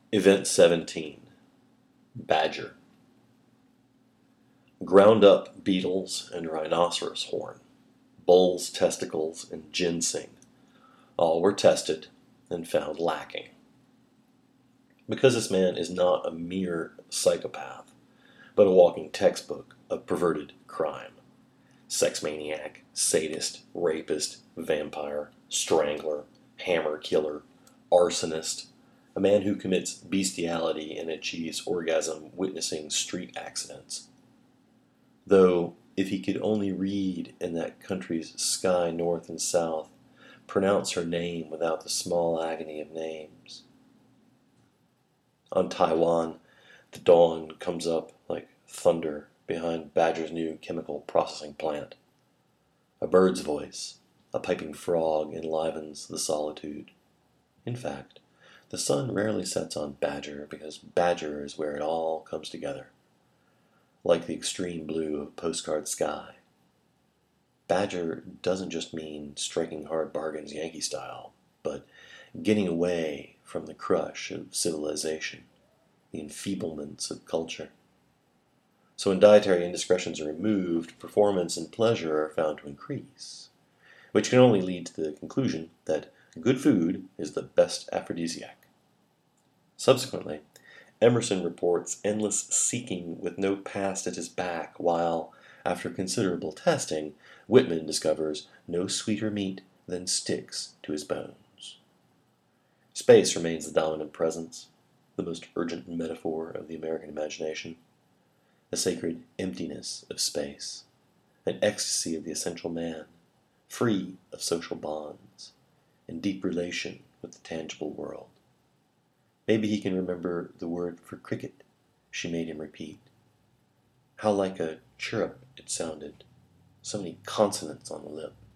Event 17. Badger. Ground up beetles and rhinoceros horn, bull's testicles and ginseng, all were tested and found lacking. Because this man is not a mere psychopath, but a walking textbook of perverted crime. Sex maniac, sadist, rapist, vampire, strangler, hammer killer, arsonist, a man who commits bestiality and achieves orgasm witnessing street accidents. Though, if he could only read in that country's sky north and south, pronounce her name without the small agony of names. On Taiwan, the dawn comes up like thunder behind Badger's new chemical processing plant. A bird's voice, a piping frog enlivens the solitude. In fact, the sun rarely sets on Badger because Badger is where it all comes together, like the extreme blue of postcard sky. Badger doesn't just mean striking hard bargains Yankee style, but getting away from the crush of civilization, the enfeeblements of culture. So when dietary indiscretions are removed, performance and pleasure are found to increase, which can only lead to the conclusion that good food is the best aphrodisiac. Subsequently, Emerson reports endless seeking with no past at his back, while, after considerable testing, Whitman discovers no sweeter meat than sticks to his bones. Space remains the dominant presence, the most urgent metaphor of the American imagination, a sacred emptiness of space, an ecstasy of the essential man, free of social bonds, in deep relation with the tangible world. Maybe he can remember the word for cricket she made him repeat. How like a chirrup it sounded, so many consonants on the lip.